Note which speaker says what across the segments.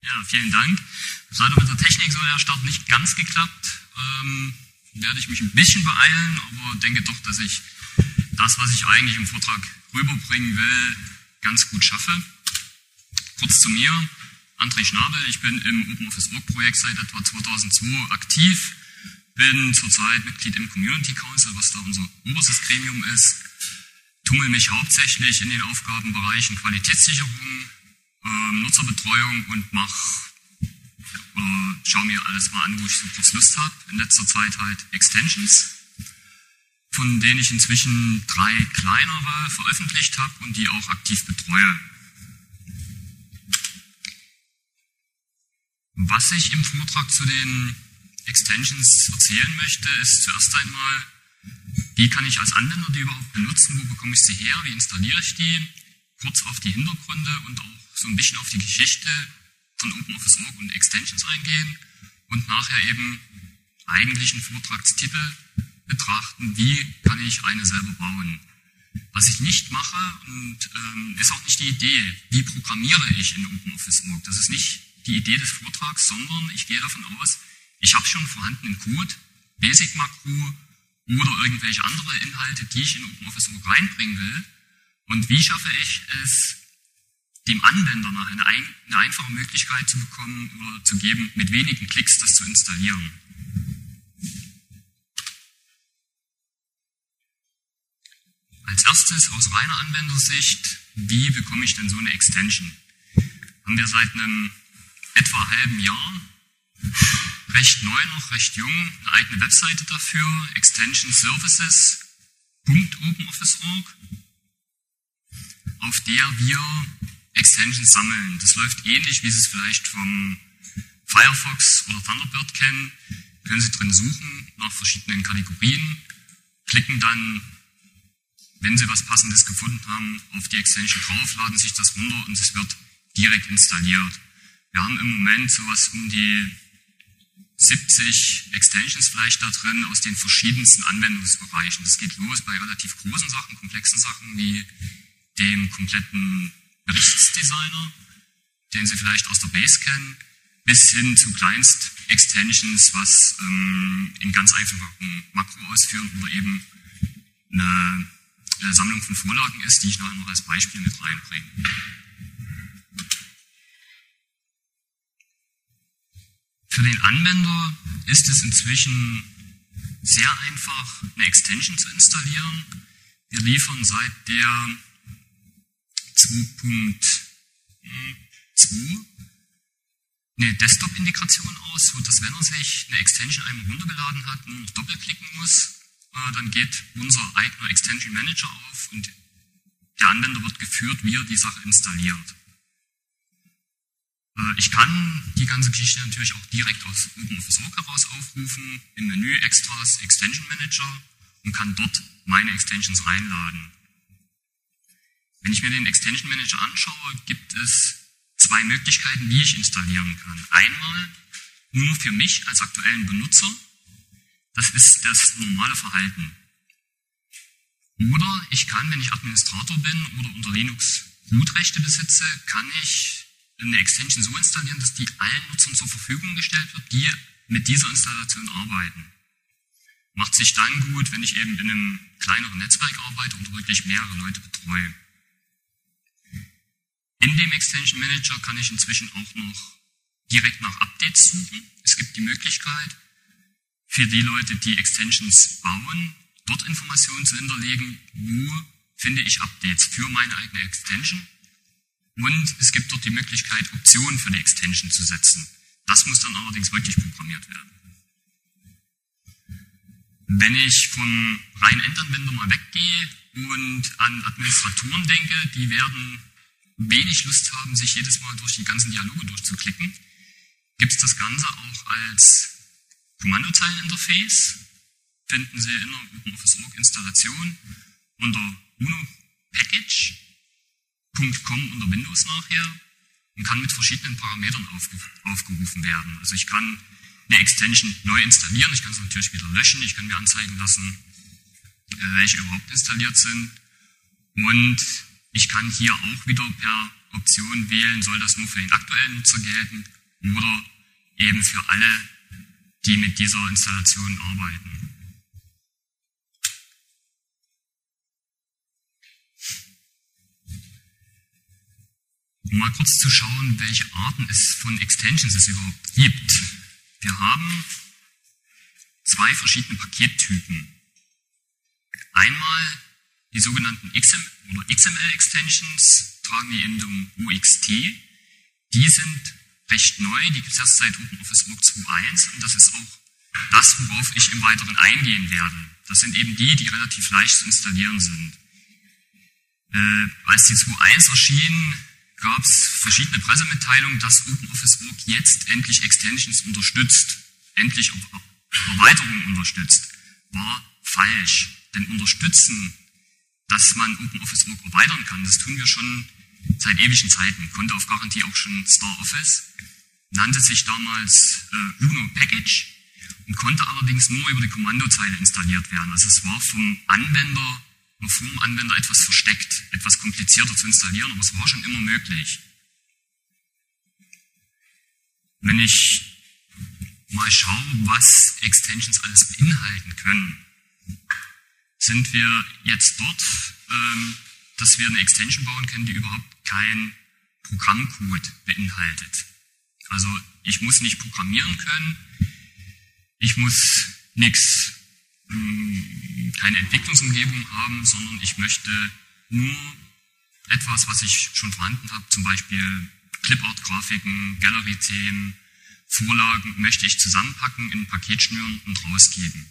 Speaker 1: Ja, vielen Dank. Leider mit der Technik so der Start nicht ganz geklappt. Werde ich mich ein bisschen beeilen, aber denke doch, dass ich das, was ich eigentlich im Vortrag rüberbringen will, ganz gut schaffe. Kurz zu mir. André Schnabel, ich bin im OpenOffice.org-Projekt seit etwa 2002 aktiv, bin zurzeit Mitglied im Community Council, was da unser oberstes Gremium ist, tummel mich hauptsächlich in den Aufgabenbereichen Qualitätssicherung, Nutzerbetreuung und schau mir alles mal an, wo ich so kurz Lust habe. In letzter Zeit halt Extensions, von denen ich inzwischen 3 kleinere veröffentlicht habe und die auch aktiv betreue. Was ich im Vortrag zu den Extensions erzählen möchte, ist zuerst einmal, wie kann ich als Anwender die überhaupt benutzen, wo bekomme ich sie her, wie installiere ich die, kurz auf die Hintergründe und auch so ein bisschen auf die Geschichte von OpenOffice.org und Extensions eingehen und nachher eben eigentlichen Vortragstitel betrachten, wie kann ich eine selber bauen. Was ich nicht mache und ist auch nicht die Idee, wie programmiere ich in OpenOffice.org. Das ist nicht die Idee des Vortrags, sondern ich gehe davon aus, ich habe schon vorhandenen Code, Basic-Makro oder irgendwelche andere Inhalte, die ich in OpenOffice.org reinbringen will. Und wie schaffe ich es, dem Anwender nachher eine einfache Möglichkeit zu bekommen oder zu geben, mit wenigen Klicks das zu installieren. Als erstes aus reiner Anwendersicht, wie bekomme ich denn so eine Extension? Haben wir seit einem etwa halben Jahr, recht neu noch, recht jung, eine eigene Webseite dafür, extensionservices.openoffice.org, auf der wir Extensions sammeln. Das läuft ähnlich, wie Sie es vielleicht vom Firefox oder Thunderbird kennen. Können Sie drin suchen nach verschiedenen Kategorien, klicken dann, wenn Sie was Passendes gefunden haben, auf die Extension drauf, laden sich das runter und es wird direkt installiert. Wir haben im Moment sowas um die 70 Extensions vielleicht da drin aus den verschiedensten Anwendungsbereichen. Das geht los bei relativ großen Sachen, komplexen Sachen wie dem kompletten Berichtsdesigner, den Sie vielleicht aus der Base kennen, bis hin zu Kleinst-Extensions, was in ganz einfachen Makro ausführen oder eben eine Sammlung von Vorlagen ist, die ich nachher noch als Beispiel mit reinbringe. Für den Anwender ist es inzwischen sehr einfach, eine Extension zu installieren. Wir liefern seit der 2.2 eine Desktop-Integration aus, sodass, wenn er sich eine Extension einmal runtergeladen hat, nur noch doppelklicken muss, dann geht unser eigener Extension Manager auf und der Anwender wird geführt, wie er die Sache installiert. Ich kann die ganze Geschichte natürlich auch direkt aus OpenOffice.org heraus aufrufen, im Menü Extras Extension Manager und kann dort meine Extensions reinladen. Wenn ich mir den Extension Manager anschaue, gibt es 2 Möglichkeiten, wie ich installieren kann. Einmal nur für mich als aktuellen Benutzer, das ist das normale Verhalten. Oder ich kann, wenn ich Administrator bin oder unter Linux Root-Rechte besitze, kann ich eine Extension so installieren, dass die allen Nutzern zur Verfügung gestellt wird, die mit dieser Installation arbeiten. Macht sich dann gut, wenn ich eben in einem kleineren Netzwerk arbeite und wirklich mehrere Leute betreue. In dem Extension Manager kann ich inzwischen auch noch direkt nach Updates suchen. Es gibt die Möglichkeit, für die Leute, die Extensions bauen, dort Informationen zu hinterlegen, wo finde ich Updates für meine eigene Extension. Und es gibt dort die Möglichkeit, Optionen für die Extension zu setzen. Das muss dann allerdings wirklich programmiert werden. Wenn ich vom reinen Endanwender mal weggehe und an Administratoren denke, die werden wenig Lust haben, sich jedes Mal durch die ganzen Dialoge durchzuklicken, gibt es das Ganze auch als Kommandozeileninterface. Finden Sie in der OpenOffice.org Installation unter uno-package.com unter Windows nachher und kann mit verschiedenen Parametern aufgerufen werden. Also ich kann eine Extension neu installieren, ich kann sie natürlich wieder löschen, ich kann mir anzeigen lassen, welche überhaupt installiert sind. Und Ich kann hier auch wieder per Option wählen, soll das nur für den aktuellen Nutzer gelten oder eben für alle, die mit dieser Installation arbeiten. Um mal kurz zu schauen, welche Arten es von Extensions es überhaupt gibt. Wir haben zwei verschiedene Pakettypen. Einmal die sogenannten XML-Extensions, tragen die Endung OXT. Die sind recht neu, die gibt es erst seit OpenOffice.org 2.1 und das ist auch das, worauf ich im Weiteren eingehen werde. Das sind eben die relativ leicht zu installieren sind. Als die 2.1 erschien, gab es verschiedene Pressemitteilungen, dass OpenOffice.org jetzt endlich Extensions unterstützt, endlich Erweiterungen unterstützt. War falsch, denn unterstützen, dass man OpenOffice.org erweitern kann, das tun wir schon seit ewigen Zeiten, konnte auf Garantie auch schon StarOffice, nannte sich damals UNO Package und konnte allerdings nur über die Kommandozeile installiert werden. Also es war vom Anwender etwas versteckt, etwas komplizierter zu installieren, aber es war schon immer möglich. Wenn ich mal schaue, was Extensions alles beinhalten können, sind wir jetzt dort, dass wir eine Extension bauen können, die überhaupt kein Programmcode beinhaltet. Also ich muss nicht programmieren können, ich muss keine Entwicklungsumgebung haben, sondern ich möchte nur etwas, was ich schon vorhanden habe, zum Beispiel Clipart-Grafiken, Gallery-Themen, Vorlagen, möchte ich zusammenpacken, in ein Paket schnüren und rausgeben.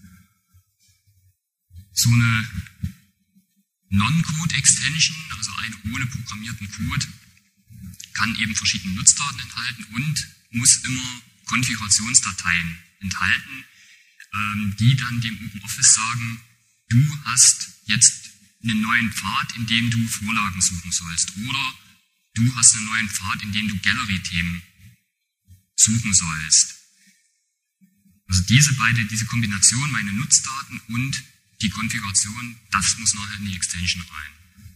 Speaker 1: So eine Non-Code-Extension, also eine ohne programmierten Code, kann eben verschiedene Nutzdaten enthalten und muss immer Konfigurationsdateien enthalten, die dann dem OpenOffice sagen, du hast jetzt einen neuen Pfad, in dem du Vorlagen suchen sollst, oder du hast einen neuen Pfad, in dem du Gallery-Themen suchen sollst. Also diese Kombination, meine Nutzdaten und die Konfiguration, das muss nachher in die Extension rein.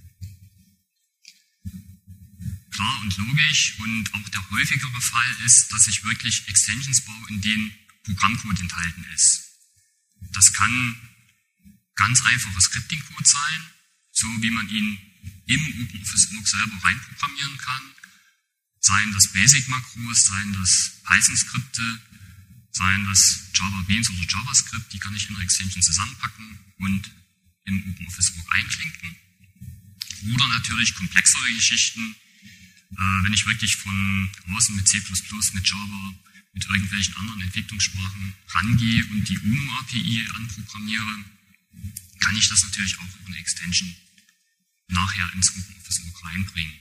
Speaker 1: Klar und logisch und auch der häufigere Fall ist, dass ich wirklich Extensions baue, in denen Programmcode enthalten ist. Das kann ganz einfacher Scripting-Code sein, so wie man ihn im OpenOffice.org selber reinprogrammieren kann. Seien das Basic-Makros, seien das Python-Skripte, seien das Java-Beans oder JavaScript, die kann ich in einer Extension zusammenpacken und im OpenOffice.org einklinken. Oder natürlich komplexere Geschichten, wenn ich wirklich von außen mit C++, mit Java, mit irgendwelchen anderen Entwicklungssprachen rangehe und die UNO-API anprogrammiere, kann ich das natürlich auch über eine Extension nachher ins OpenOffice.org reinbringen.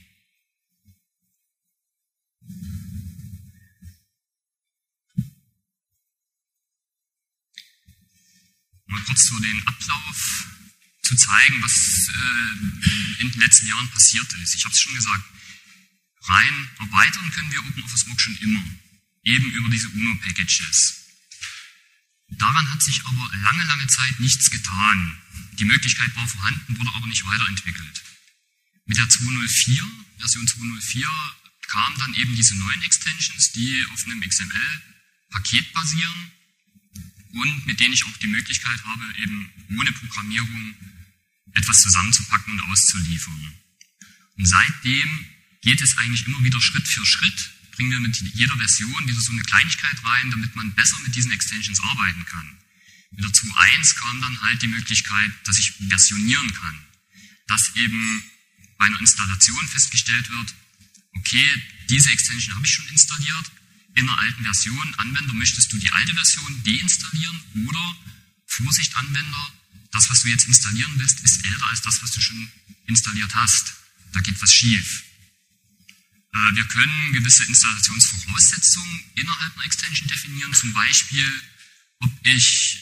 Speaker 1: Mal kurz so den Ablauf zu zeigen, was in den letzten Jahren passiert ist. Ich habe es schon gesagt, rein erweitern können wir OpenOffice.org schon immer, eben über diese UNO-Packages. Daran hat sich aber lange Zeit nichts getan. Die Möglichkeit war vorhanden, wurde aber nicht weiterentwickelt. Mit der Version 2.04, kamen dann eben diese neuen Extensions, die auf einem XML-Paket basieren und mit denen ich auch die Möglichkeit habe, eben ohne Programmierung etwas zusammenzupacken und auszuliefern. Und seitdem geht es eigentlich immer wieder Schritt für Schritt, bringen wir mit jeder Version wieder so eine Kleinigkeit rein, damit man besser mit diesen Extensions arbeiten kann. Mit der 2.1 kam dann halt die Möglichkeit, dass ich versionieren kann. Dass eben bei einer Installation festgestellt wird, okay, diese Extension habe ich schon installiert, in einer alten Version, Anwender, möchtest du die alte Version deinstallieren oder, Vorsicht Anwender, das, was du jetzt installieren willst, ist älter als das, was du schon installiert hast. Da geht was schief. Wir können gewisse Installationsvoraussetzungen innerhalb einer Extension definieren, zum Beispiel, ob ich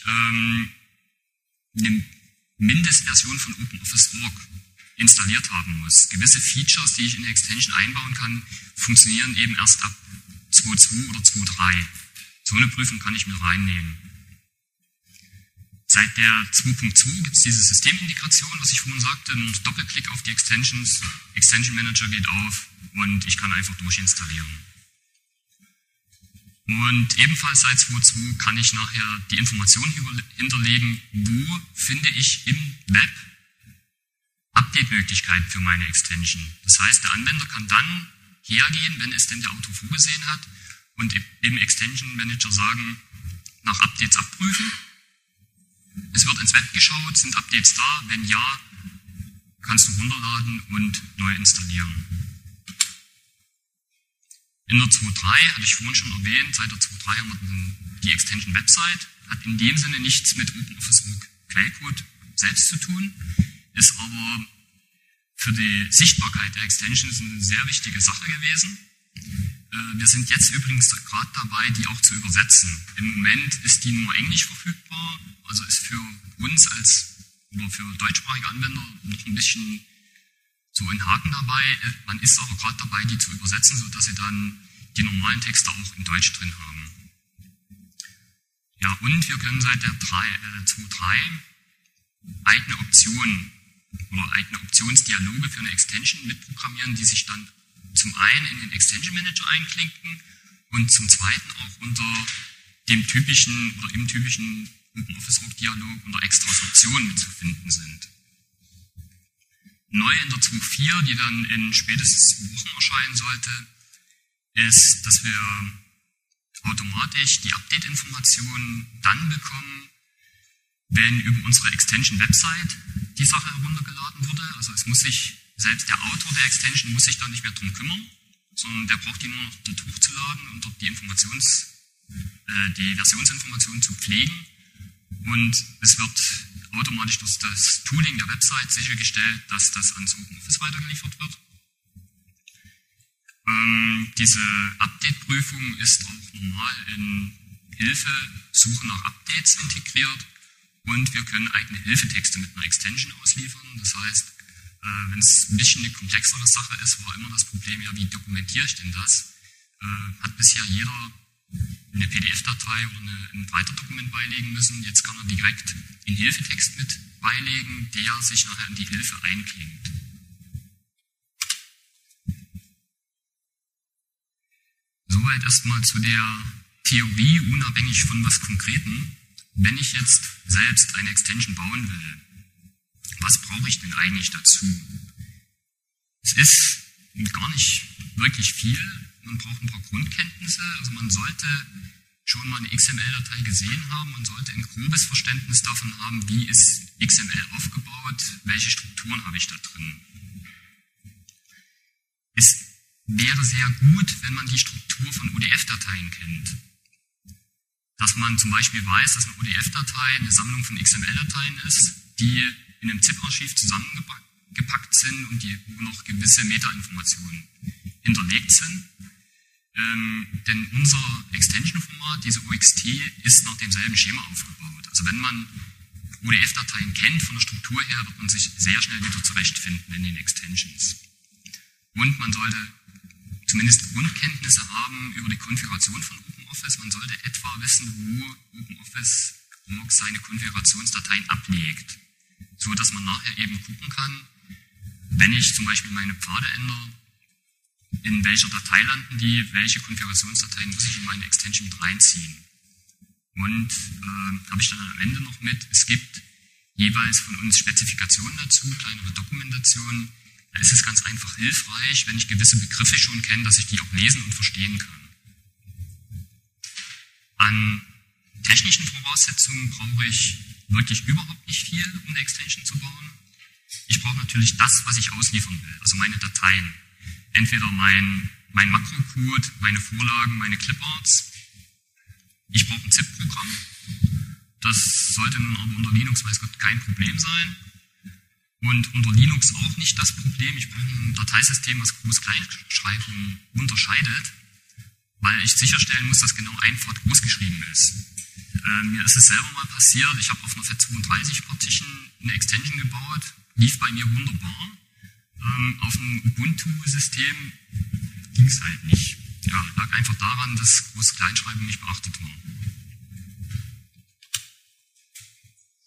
Speaker 1: eine Mindestversion von OpenOffice.org installiert haben muss. Gewisse Features, die ich in der Extension einbauen kann, funktionieren eben erst ab 2.2 oder 2.3. So eine Prüfung kann ich mit reinnehmen. Seit der 2.2 gibt es diese Systemintegration, was ich vorhin sagte, nur Doppelklick auf die Extensions, Extension Manager geht auf und ich kann einfach durchinstallieren. Und ebenfalls seit 2.2 kann ich nachher die Informationen hinterlegen, wo finde ich im Web Update-Möglichkeiten für meine Extension. Das heißt, der Anwender kann dann hergehen, wenn es denn der Autor vorgesehen hat, und im Extension Manager sagen, nach Updates abprüfen. Es wird ins Web geschaut, sind Updates da? Wenn ja, kannst du runterladen und neu installieren. In der 2.3, hatte ich vorhin schon erwähnt, seit der 2.3 haben wir die Extension Website, hat in dem Sinne nichts mit OpenOffice Quellcode selbst zu tun, ist aber für die Sichtbarkeit der Extensions eine sehr wichtige Sache gewesen. Wir sind jetzt übrigens gerade dabei, die auch zu übersetzen. Im Moment ist die nur Englisch verfügbar, also ist für uns oder für deutschsprachige Anwender noch ein bisschen so ein Haken dabei. Man ist aber gerade dabei, die zu übersetzen, sodass sie dann die normalen Texte auch in Deutsch drin haben. Ja, und wir können seit der 2.3 eigene Optionen oder eigene Optionsdialoge für eine Extension mitprogrammieren, die sich dann zum einen in den Extension Manager einklinken und zum zweiten auch unter dem typischen oder im typischen OpenOffice-Dialog unter Extras Optionen mitzufinden sind. Neu in der 2.4, die dann in spätestens 2 Wochen erscheinen sollte, ist, dass wir automatisch die Update-Informationen dann bekommen, wenn über unsere Extension-Website die Sache heruntergeladen wurde. Also es muss sich, selbst der Autor der Extension muss sich da nicht mehr drum kümmern, sondern der braucht die nur noch dort hochzuladen und dort die Versionsinformationen zu pflegen. Und es wird automatisch durch das Tooling der Website sichergestellt, dass das ans OpenOffice weitergeliefert wird. Diese Update-Prüfung ist auch normal in Hilfe-Suche nach Updates integriert und wir können eigene Hilfetexte mit einer Extension ausliefern. Das heißt, wenn es ein bisschen eine komplexere Sache ist, war immer das Problem, ja, wie dokumentiere ich denn das? Hat bisher jeder eine PDF-Datei oder ein Writer-Dokument beilegen müssen. Jetzt kann er direkt den Hilfetext mit beilegen, der sich nachher in die Hilfe einklingt. Soweit erstmal zu der Theorie, unabhängig von was Konkreten. Wenn ich jetzt selbst eine Extension bauen will, was brauche ich denn eigentlich dazu? Es ist gar nicht wirklich viel. Man braucht ein paar Grundkenntnisse. Also man sollte schon mal eine XML-Datei gesehen haben. Man sollte ein grobes Verständnis davon haben, wie ist XML aufgebaut, welche Strukturen habe ich da drin. Es wäre sehr gut, wenn man die Struktur von ODF-Dateien kennt. Dass man zum Beispiel weiß, dass eine ODF-Datei eine Sammlung von XML-Dateien ist, die in einem ZIP-Archiv zusammengepackt sind und wo noch gewisse Metainformationen hinterlegt sind. Denn unser Extension-Format, diese OXT, ist nach demselben Schema aufgebaut. Also wenn man ODF-Dateien kennt von der Struktur her, wird man sich sehr schnell wieder zurechtfinden in den Extensions. Und man sollte zumindest Grundkenntnisse haben über die Konfiguration von OpenOffice. Man sollte etwa wissen, wo OpenOffice.org seine Konfigurationsdateien ablegt, so dass man nachher eben gucken kann, wenn ich zum Beispiel meine Pfade ändere, in welcher Datei landen die, welche Konfigurationsdateien muss ich in meine Extension mit reinziehen. Und habe ich dann am Ende noch mit, es gibt jeweils von uns Spezifikationen dazu, kleinere Dokumentationen. Da ist es ganz einfach hilfreich, wenn ich gewisse Begriffe schon kenne, dass ich die auch lesen und verstehen kann. An technischen Voraussetzungen brauche ich wirklich überhaupt nicht viel, um eine Extension zu bauen. Ich brauche natürlich das, was ich ausliefern will, also meine Dateien. Entweder mein Makrocode, meine Vorlagen, meine Cliparts. Ich brauche ein ZIP-Programm. Das sollte nun aber unter Linux, weiß Gott, kein Problem sein. Und unter Linux auch nicht das Problem. Ich brauche ein Dateisystem, was Groß-Kleinschreibung unterscheidet, weil ich sicherstellen muss, dass genau ein Pfad groß geschrieben ist. Mir ist es selber mal passiert, ich habe auf einer FAT32-Partition eine Extension gebaut, lief bei mir wunderbar. Auf einem Ubuntu-System ging es halt nicht. Ja, lag einfach daran, dass Groß-Kleinschreibung nicht beachtet war.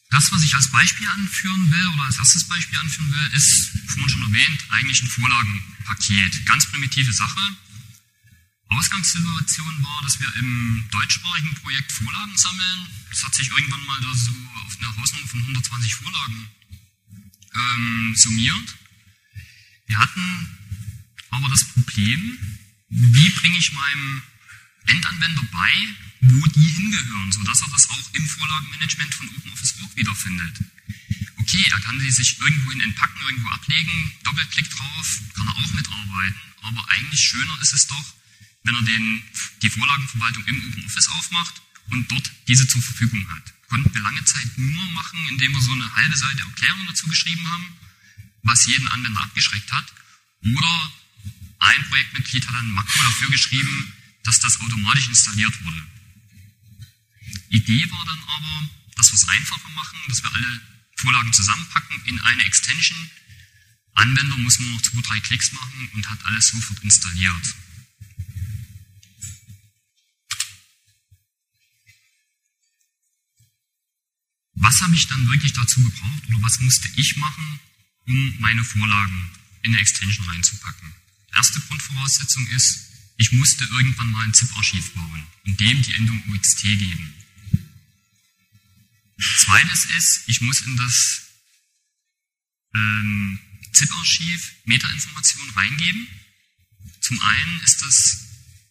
Speaker 1: Das, was ich als Beispiel anführen will, oder als erstes Beispiel anführen will, ist, vorhin schon erwähnt, eigentlich ein Vorlagenpaket. Ganz primitive Sache. Ausgangssituation war, dass wir im deutschsprachigen Projekt Vorlagen sammeln. Das hat sich irgendwann mal da so auf eine Hausnummer von 120 Vorlagen summiert. Wir hatten aber das Problem, wie bringe ich meinem Endanwender bei, wo die hingehören, sodass er das auch im Vorlagenmanagement von OpenOffice Org wiederfindet. Okay, er kann sie sich irgendwohin entpacken, irgendwo ablegen, Doppelklick drauf, kann er auch mitarbeiten, aber eigentlich schöner ist es doch, wenn er die Vorlagenverwaltung im OpenOffice aufmacht und dort diese zur Verfügung hat. Konnten wir lange Zeit nur machen, indem wir so eine halbe Seite Erklärung dazu geschrieben haben, was jeden Anwender abgeschreckt hat. Oder ein Projektmitglied hat ein Makro dafür geschrieben, dass das automatisch installiert wurde. Idee war dann aber, dass wir es einfacher machen, dass wir alle Vorlagen zusammenpacken in eine Extension. Anwender muss nur noch 2-3 Klicks machen und hat alles sofort installiert. Was habe ich dann wirklich dazu gebraucht oder was musste ich machen, um meine Vorlagen in eine Extension reinzupacken? Erste Grundvoraussetzung ist, ich musste irgendwann mal ein ZIP-Archiv bauen und dem die Endung OXT geben. Zweites ist, ich muss in das ZIP-Archiv Metainformationen reingeben. Zum einen ist das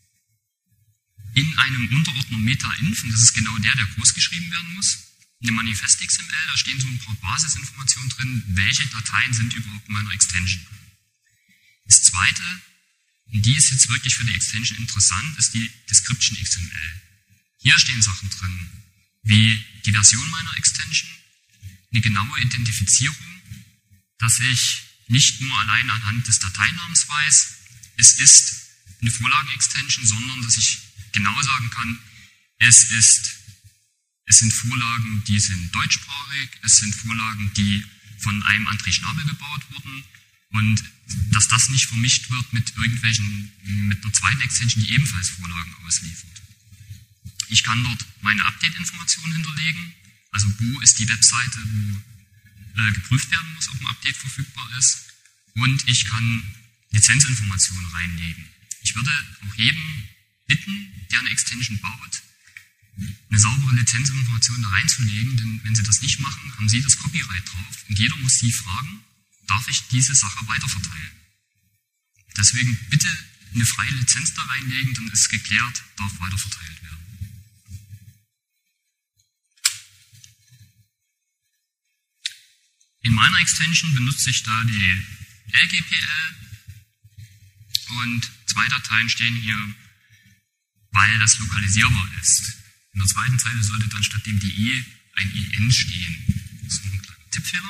Speaker 1: in einem Unterordner Meta-Inf, und das ist genau der groß geschrieben werden muss. In dem Manifest XML, da stehen so ein paar Basisinformationen drin, welche Dateien sind überhaupt in meiner Extension. Das zweite, und die ist jetzt wirklich für die Extension interessant, ist die Description XML. Hier stehen Sachen drin, wie die Version meiner Extension, eine genaue Identifizierung, dass ich nicht nur allein anhand des Dateinamens weiß, es ist eine Vorlagen-Extension, sondern dass ich genau sagen kann, es sind Vorlagen, die sind deutschsprachig, es sind Vorlagen, die von einem André Schnabel gebaut wurden und dass das nicht vermischt wird mit einer zweiten Extension, die ebenfalls Vorlagen ausliefert. Ich kann dort meine Update-Informationen hinterlegen, also wo ist die Webseite, wo geprüft werden muss, ob ein Update verfügbar ist, und ich kann Lizenzinformationen reinlegen. Ich würde auch jedem bitten, der eine Extension baut, eine saubere Lizenzinformation da reinzulegen, denn wenn Sie das nicht machen, haben Sie das Copyright drauf und jeder muss Sie fragen, darf ich diese Sache weiterverteilen? Deswegen bitte eine freie Lizenz da reinlegen, dann ist geklärt, darf weiterverteilt werden. In meiner Extension benutze ich da die LGPL und 2 Dateien stehen hier, weil das lokalisierbar ist. In der zweiten Zeile sollte dann statt dem DE ein IN stehen. Das ist noch ein kleiner Tippfehler.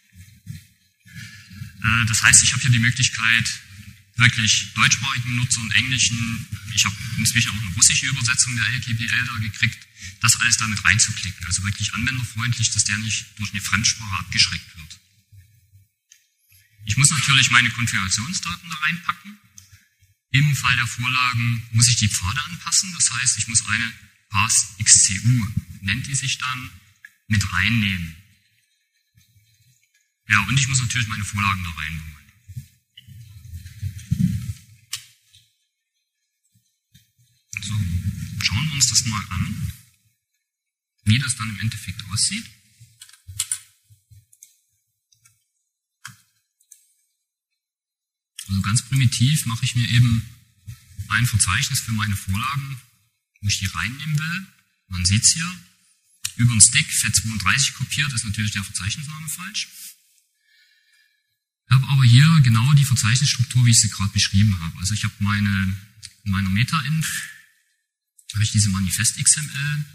Speaker 1: Das heißt, ich habe hier die Möglichkeit, wirklich deutschsprachigen Nutzer und englischen, ich habe inzwischen auch eine russische Übersetzung der LGPL da gekriegt, das alles damit reinzuklicken. Also wirklich anwenderfreundlich, dass der nicht durch eine Fremdsprache abgeschreckt wird. Ich muss natürlich meine Konfigurationsdaten da reinpacken. Im Fall der Vorlagen muss ich die Pfade anpassen, das heißt, ich muss eine PassXCU, nennt die sich dann, mit reinnehmen. Ja, und ich muss natürlich meine Vorlagen da reinbauen. So, schauen wir uns das mal an, wie das dann im Endeffekt aussieht. Also ganz primitiv mache ich mir eben ein Verzeichnis für meine Vorlagen, wo ich die reinnehmen will. Man sieht es hier, über den Stick FAT32 kopiert, ist natürlich der Verzeichnisname falsch. Ich habe aber hier genau die Verzeichnisstruktur, wie ich sie gerade beschrieben habe. Also ich habe in meiner Meta-Inf habe ich diese Manifest XML.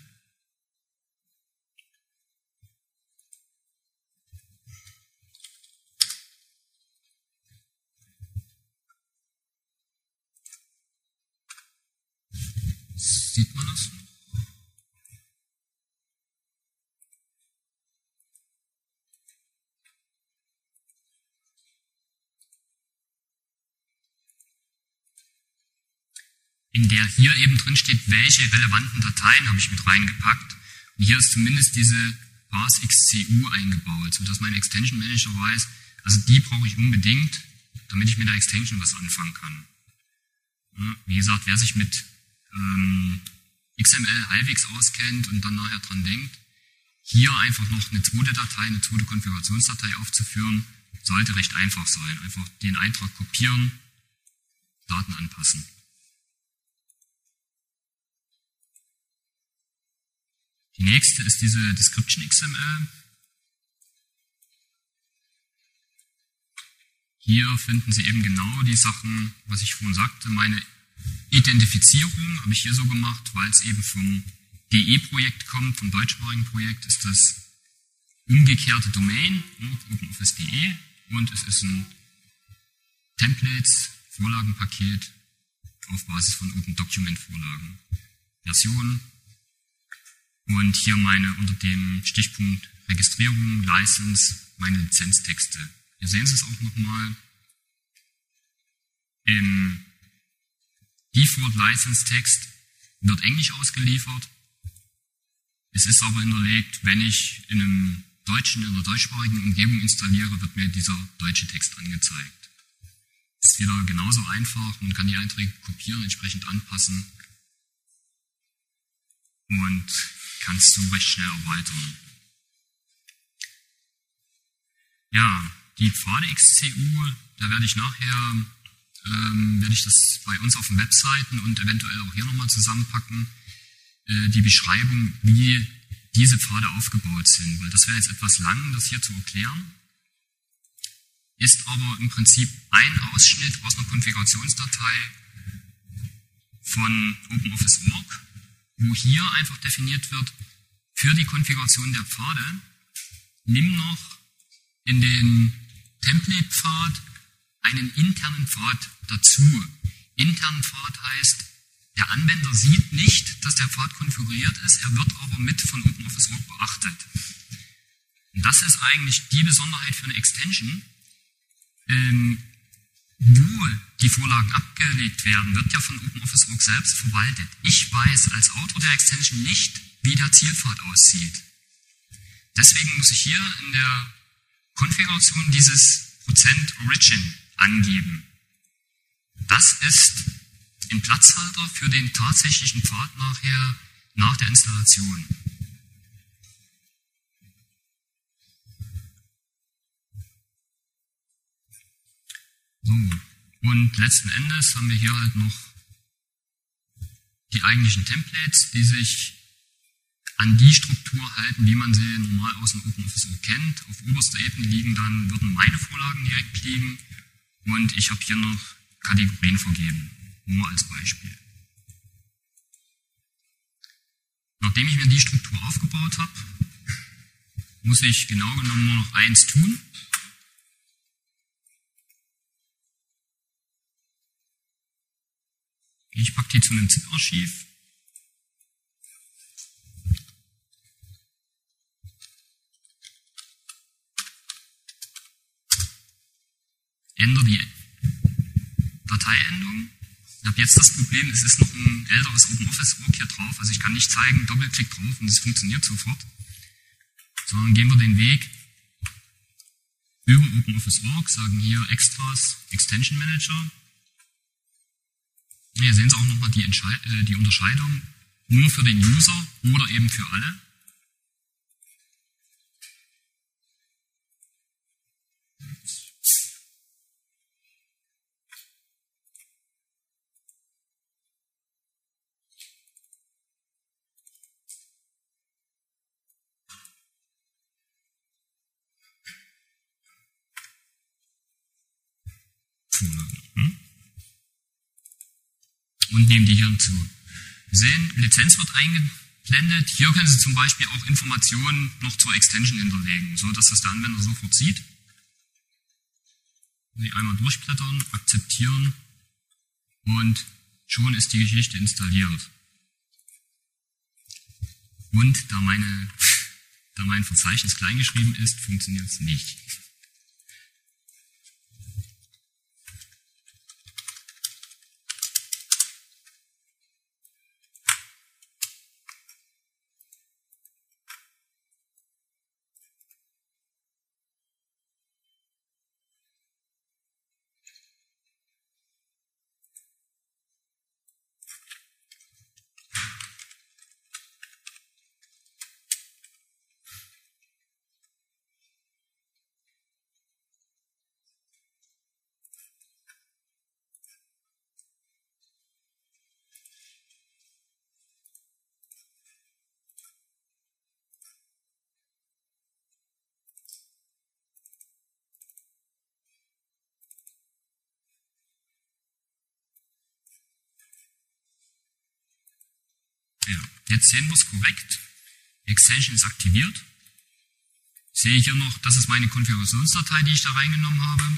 Speaker 1: Sieht man das noch? In der hier eben drin steht, welche relevanten Dateien habe ich mit reingepackt. Und hier ist zumindest diese ParsXCU eingebaut, sodass mein Extension Manager weiß, also die brauche ich unbedingt, damit ich mit der Extension was anfangen kann. Ja, wie gesagt, wer sich mit XML halbwegs auskennt und dann nachher dran denkt, hier einfach noch eine zweite Datei, eine zweite Konfigurationsdatei aufzuführen, sollte recht einfach sein. Einfach den Eintrag kopieren, Daten anpassen. Die nächste ist diese Description XML. Hier finden Sie eben genau die Sachen, was ich vorhin sagte. Meine Identifizierung habe ich hier so gemacht, weil es eben vom DE-Projekt kommt, vom deutschsprachigen Projekt, ist das umgekehrte Domain, OpenOffice.de, und es ist ein Templates-Vorlagenpaket auf Basis von OpenDocument-Vorlagen. Version. Und hier meine unter dem Stichpunkt Registrierung, License, meine Lizenztexte. Hier sehen Sie es auch nochmal. Im Default License Text wird Englisch ausgeliefert. Es ist aber hinterlegt, wenn ich in einer deutschsprachigen Umgebung installiere, wird mir dieser deutsche Text angezeigt. Ist wieder genauso einfach. Man kann die Einträge kopieren, entsprechend anpassen und kann es so recht schnell erweitern. Ja, die Pfade XCU, da werde ich nachher das bei uns auf den Webseiten und eventuell auch hier nochmal zusammenpacken, die Beschreibung, wie diese Pfade aufgebaut sind, weil das wäre jetzt etwas lang, das hier zu erklären, ist aber im Prinzip ein Ausschnitt aus einer Konfigurationsdatei von OpenOffice.org, wo hier einfach definiert wird, für die Konfiguration der Pfade, nimm noch in den Template-Pfad einen internen Pfad dazu. Internen Pfad heißt, der Anwender sieht nicht, dass der Pfad konfiguriert ist, er wird aber mit von OpenOffice.org beachtet. Und das ist eigentlich die Besonderheit für eine Extension. Wo die Vorlagen abgelegt werden, wird ja von OpenOffice.org selbst verwaltet. Ich weiß als Autor der Extension nicht, wie der Zielpfad aussieht. Deswegen muss ich hier in der Konfiguration dieses %origin angeben. Das ist ein Platzhalter für den tatsächlichen Pfad nachher nach der Installation. So, und letzten Endes haben wir hier halt noch die eigentlichen Templates, die sich an die Struktur halten, wie man sie normal aus dem OpenOffice.org kennt. Auf oberster Ebene würden meine Vorlagen direkt liegen und ich habe hier noch Kategorien vergeben, nur als Beispiel. Nachdem ich mir die Struktur aufgebaut habe, muss ich genau genommen nur noch eins tun. Ich packe die zu einem ZIP-Archiv. Ändere die Dateiendung. Ich habe jetzt das Problem, es ist noch ein älteres OpenOffice.org hier drauf, also ich kann nicht zeigen, Doppelklick drauf und es funktioniert sofort. Sondern gehen wir den Weg über OpenOffice.org, sagen hier Extras, Extension Manager. Hier sehen Sie auch nochmal die Unterscheidung, nur für den User oder eben für alle. Und nehmen die hier hinzu. Sie sehen, Lizenz wird eingeblendet. Hier können Sie zum Beispiel auch Informationen noch zur Extension hinterlegen, so dass das der Anwender sofort sieht. Sie einmal durchblättern, akzeptieren und schon ist die Geschichte installiert. Und da mein Verzeichnis kleingeschrieben ist, funktioniert es nicht. Ja, jetzt sehen wir es korrekt. Die Extension ist aktiviert. Ich sehe hier noch, das ist meine Konfigurationsdatei, die ich da reingenommen habe.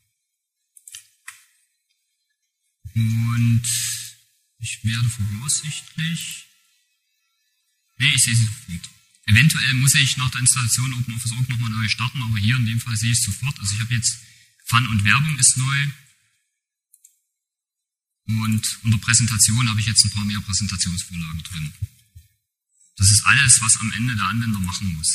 Speaker 1: Und ich werde voraussichtlich... Nee, ich sehe sie sofort. Eventuell muss ich nach der Installation OpenOffice.org nochmal neu starten, aber hier in dem Fall sehe ich es sofort. Also ich habe jetzt Fun und Werbung ist neu. Und unter Präsentation habe ich jetzt ein paar mehr Präsentationsvorlagen drin. Das ist alles, was am Ende der Anwender machen muss.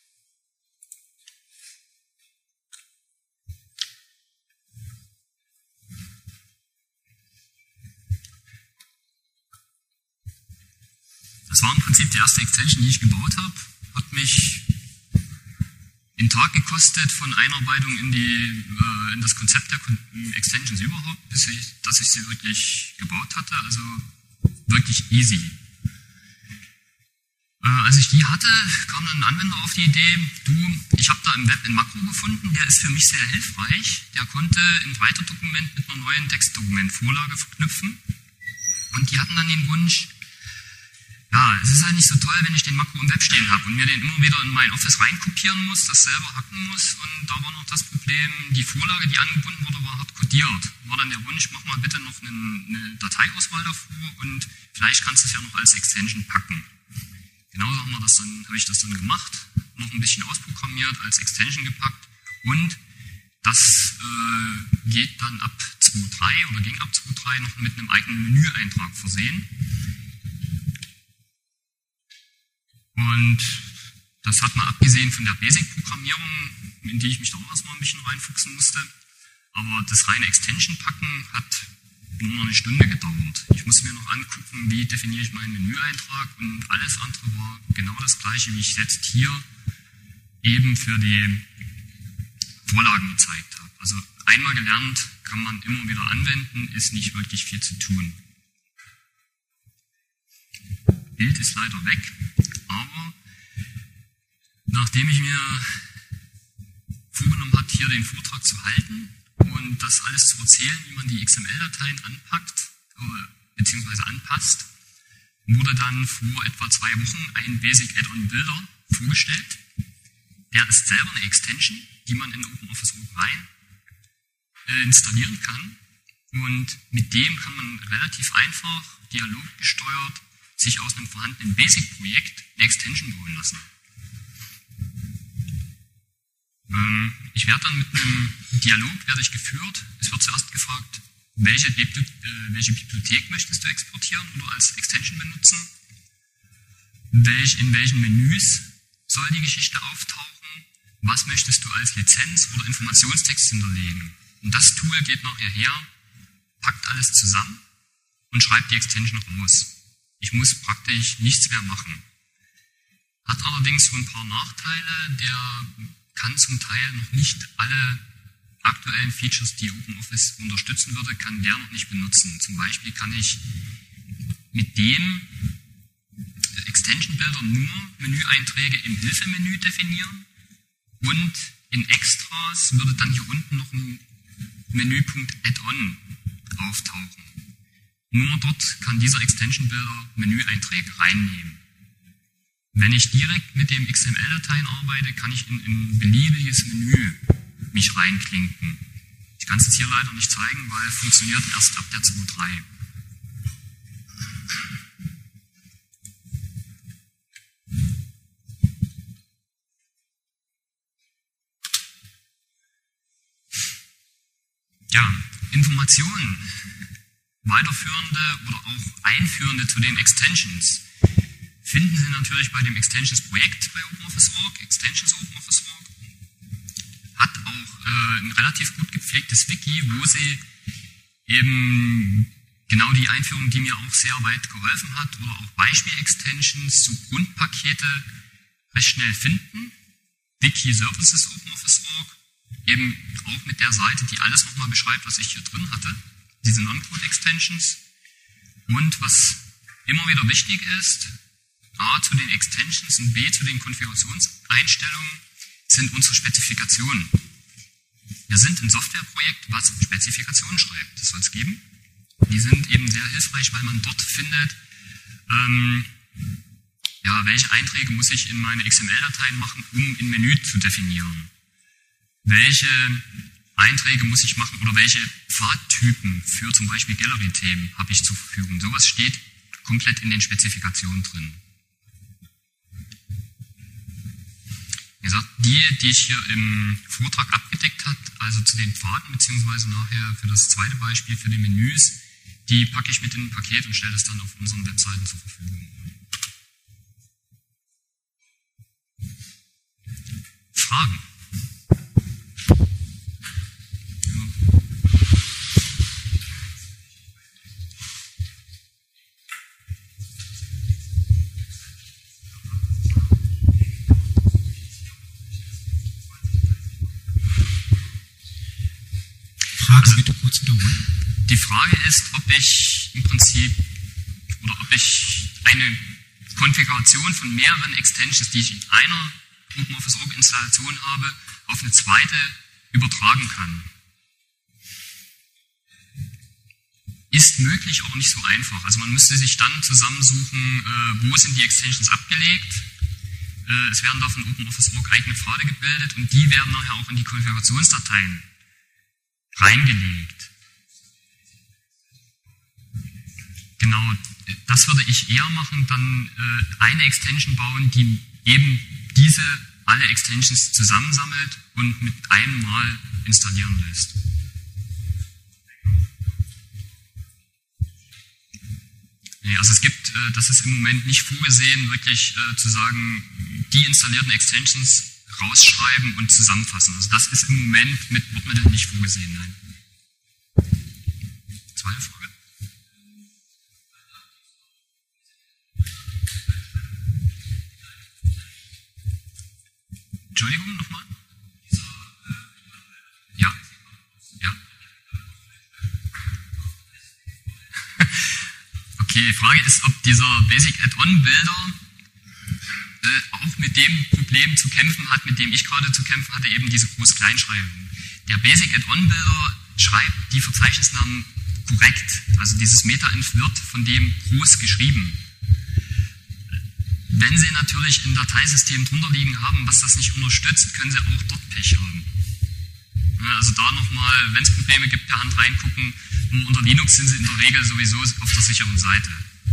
Speaker 1: Das war im Prinzip die erste Extension, die ich gebaut habe. Hat mich einen Tag gekostet von Einarbeitung in das Konzept der Extensions überhaupt, dass ich sie wirklich gebaut hatte. Also wirklich easy. Als ich die hatte, kam dann ein Anwender auf die Idee, ich habe da im Web ein Makro gefunden, der ist für mich sehr hilfreich. Der konnte ein Writer-Dokument mit einer neuen Textdokumentvorlage verknüpfen. Und die hatten dann den Wunsch, ja, es ist halt nicht so toll, wenn ich den Makro im Web stehen habe und mir den immer wieder in mein Office reinkopieren muss, das selber hacken muss. Und da war noch das Problem, die Vorlage, die angebunden wurde, war hart codiert. War dann der Wunsch, mach mal bitte noch eine Dateiauswahl davor und vielleicht kannst du es ja noch als Extension packen. Genauso habe ich das dann gemacht, noch ein bisschen ausprogrammiert, als Extension gepackt und das geht dann ab 2.3 oder ging ab 2.3 noch mit einem eigenen Menüeintrag versehen. Und das hat man abgesehen von der Basic-Programmierung, in die ich mich da auch erstmal ein bisschen reinfuchsen musste. Aber das reine Extension-Packen hat nur noch eine Stunde gedauert. Ich musste mir noch angucken, wie definiere ich meinen Menüeintrag und alles andere war genau das gleiche, wie ich jetzt hier eben für die Vorlagen gezeigt habe. Also einmal gelernt, kann man immer wieder anwenden, ist nicht wirklich viel zu tun. Bild ist leider weg, aber nachdem ich mir vorgenommen habe, hier den Vortrag zu halten und das alles zu erzählen, wie man die XML-Dateien anpackt bzw. anpasst, wurde dann vor etwa 2 Wochen ein Basic Add-on Builder vorgestellt. Der ist selber eine Extension, die man in OpenOffice.org rein installieren kann und mit dem kann man relativ einfach, dialoggesteuert, sich aus einem vorhandenen Basic-Projekt eine Extension bauen lassen. Ich werde dann mit einem Dialog geführt. Es wird zuerst gefragt, welche Bibliothek möchtest du exportieren oder als Extension benutzen? In welchen Menüs soll die Geschichte auftauchen? Was möchtest du als Lizenz oder Informationstext hinterlegen? Und das Tool geht nachher her, packt alles zusammen und schreibt die Extension raus. Ich muss praktisch nichts mehr machen. Hat allerdings so ein paar Nachteile. Der kann zum Teil noch nicht alle aktuellen Features, die OpenOffice unterstützen würde, kann der noch nicht benutzen. Zum Beispiel kann ich mit dem Extension Builder nur Menüeinträge im Hilfemenü definieren und in Extras würde dann hier unten noch ein Menüpunkt Add-on auftauchen. Nur dort kann dieser Extension Builder Menüeinträge reinnehmen. Wenn ich direkt mit den XML-Dateien arbeite, kann ich in ein beliebiges Menü mich reinklinken. Ich kann es jetzt hier leider nicht zeigen, weil es funktioniert erst ab der 2.3. Ja, Informationen, weiterführende oder auch einführende zu den Extensions finden Sie natürlich bei dem Extensions-Projekt bei OpenOffice.org, Extensions OpenOffice.org. Hat auch ein relativ gut gepflegtes Wiki, wo Sie eben genau die Einführung, die mir auch sehr weit geholfen hat, oder auch Beispiel-Extensions, so Grundpakete recht schnell finden. Wiki Services OpenOffice.org, eben auch mit der Seite, die alles nochmal beschreibt, was ich hier drin hatte, diese Non-Code-Extensions. Und was immer wieder wichtig ist, A zu den Extensions und B zu den Konfigurationseinstellungen sind unsere Spezifikationen. Wir sind ein Softwareprojekt, was Spezifikationen schreibt. Das soll es geben. Die sind eben sehr hilfreich, weil man dort findet, Ja, welche Einträge muss ich in meine XML-Dateien machen, um ein Menü zu definieren? Welche Einträge muss ich machen oder welche Pfadtypen für zum Beispiel Gallery-Themen habe ich zur Verfügung? Sowas steht komplett in den Spezifikationen drin. Wie gesagt, die ich hier im Vortrag abgedeckt habe, also zu den Pfaden, beziehungsweise nachher für das zweite Beispiel für die Menüs, die packe ich mit in ein Paket und stelle das dann auf unseren Webseiten zur Verfügung. Fragen?
Speaker 2: Frage bitte kurz wiederholen.
Speaker 1: Die Frage ist, ob ich im Prinzip oder ob ich eine Konfiguration von mehreren Extensions, die ich in einer OpenOffice.org Installation habe, auf eine zweite übertragen kann. Ist möglich, aber nicht so einfach. Also man müsste sich dann zusammensuchen, wo sind die Extensions abgelegt. Es werden da von OpenOffice.org eigene Pfade gebildet und die werden nachher auch in die Konfigurationsdateien reingelegt. Genau, das würde ich eher machen, dann eine Extension bauen, die eben diese alle Extensions zusammensammelt und mit einem Mal installieren lässt. Nee, also es gibt, das ist im Moment nicht vorgesehen, wirklich zu sagen, die installierten Extensions rausschreiben und zusammenfassen. Also das ist im Moment mit Wortmitteln nicht vorgesehen. Nein. Zweite Frage. Entschuldigung nochmal? Ja. Ja. Okay, die Frage ist, ob dieser Basic Add-on-Builder auch mit dem Problem zu kämpfen hat, mit dem ich gerade zu kämpfen hatte, eben diese Groß-Kleinschreibung. Der Basic Add-on-Builder schreibt die Verzeichnisnamen korrekt. Also dieses Meta-Inf wird von dem groß geschrieben. Wenn Sie natürlich ein Dateisystem drunter liegen haben, was das nicht unterstützt, können Sie auch dort Pech haben. Ja, also da nochmal, wenn es Probleme gibt, per Hand reingucken. Nur unter Linux sind Sie in der Regel sowieso auf der sicheren Seite.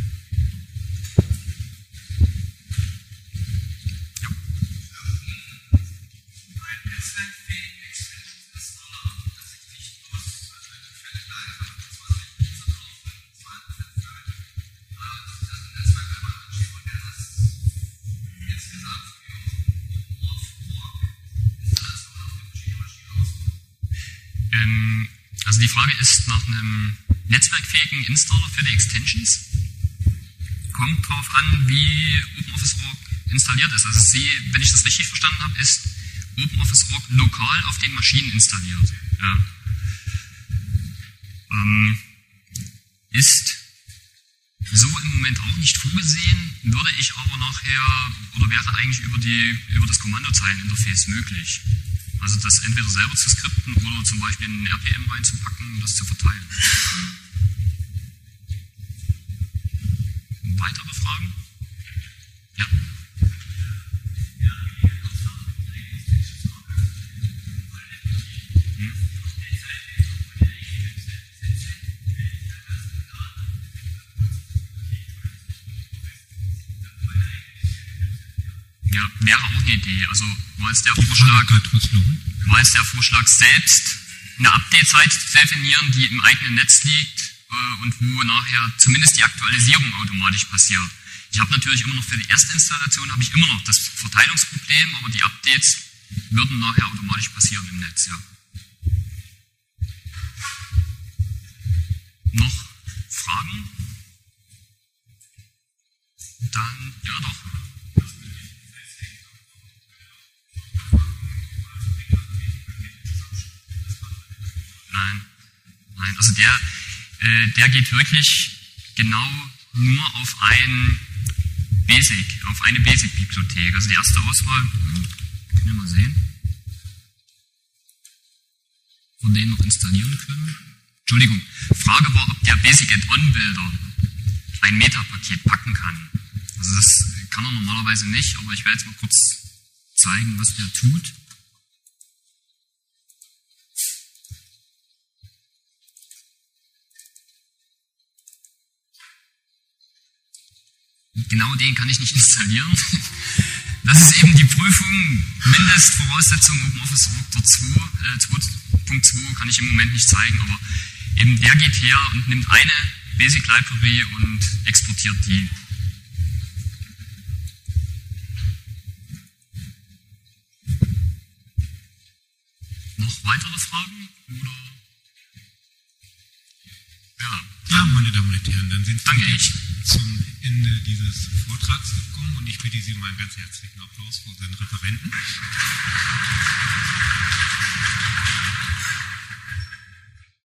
Speaker 1: Also die Frage ist nach einem netzwerkfähigen Installer für die Extensions. Kommt drauf an, wie OpenOffice.org installiert ist. Also wenn ich das richtig verstanden habe, ist OpenOffice.org lokal auf den Maschinen installiert. Ja. Ist so im Moment auch nicht vorgesehen, würde ich aber nachher, oder wäre eigentlich über das Kommandozeileninterface möglich. Also das entweder selber zu skripten oder zum Beispiel in ein RPM reinzupacken und das zu verteilen. Weitere Fragen? Ja. Ja, wäre auch eine Idee. Also war jetzt der Vorschlag selbst eine Update-Seite zu definieren, die im eigenen Netz liegt und wo nachher zumindest die Aktualisierung automatisch passiert. Ich habe natürlich immer noch für die Erstinstallation habe ich immer noch das Verteilungsproblem, aber die Updates würden nachher automatisch passieren im Netz, ja. Noch Fragen? Dann, ja doch. Nein, also der geht wirklich genau nur auf eine Basic-Bibliothek. Also die erste Auswahl, können wir mal sehen, von denen noch installieren können. Entschuldigung, Frage war, ob der Basic Add-on-Builder ein Metapaket packen kann. Also das kann er normalerweise nicht, aber ich werde jetzt mal kurz zeigen, was der tut. Genau den kann ich nicht installieren. Das ist eben die Prüfung, Mindestvoraussetzung OpenOffice Vector 2.2 kann ich im Moment nicht zeigen, aber eben der geht her und nimmt eine Basic Library und exportiert die. Noch weitere Fragen? Oder?
Speaker 2: Ja, meine Damen und Herren, dann sind
Speaker 1: Danke
Speaker 2: wir zum Ende dieses Vortrags gekommen und ich bitte Sie um einen ganz herzlichen Applaus für unseren Referenten.